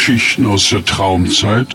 Geschichten aus der Traumzeit.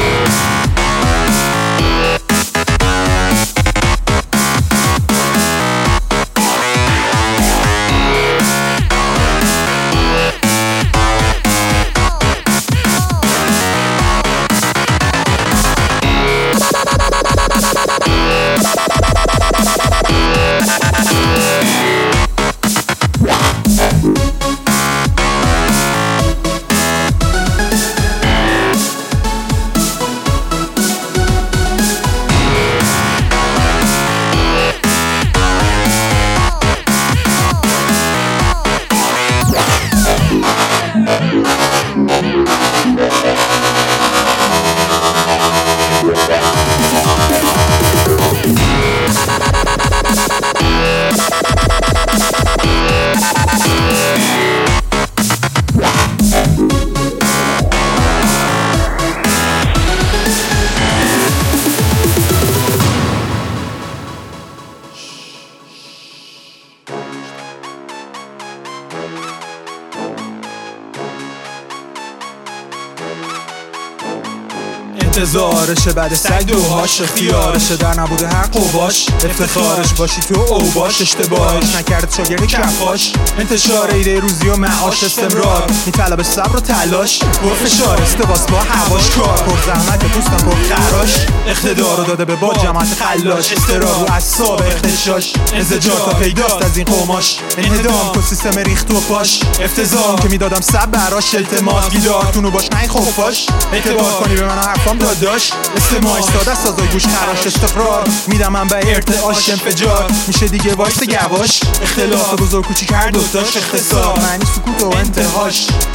انتظارشه بعد سگ دوهاش، اختیارشه در نبود حق و باش، افتخارش باشی تو او باش، اشتباهش نکرد شاگرد کفاش، انتشار ایده روزی و معاش، استمرار میطلب صبر و تلاش، فشار استباس با هواش، کار پر زحمت پوستم پر خراش، اقتدار رو داده به با جماعت خلاش، استرار و اعصاب اختشاش، انزجار تا پیداست از این قماش، انهدام تو سیستم ریخت و پاش، افتضاح که میدادم سب براش، التماس گیدارتونو باش نه خفاش، اعتبار کنی به من حرفام داداش، استماعی ساده سازای گوش خراش، استقرار میدم من به ارتعاش، انفجار میشه دیگه وایس گواش، اختلاف بزرگ کوچیک هر دوتاش، اختصار معنی سکوت و انتهاش.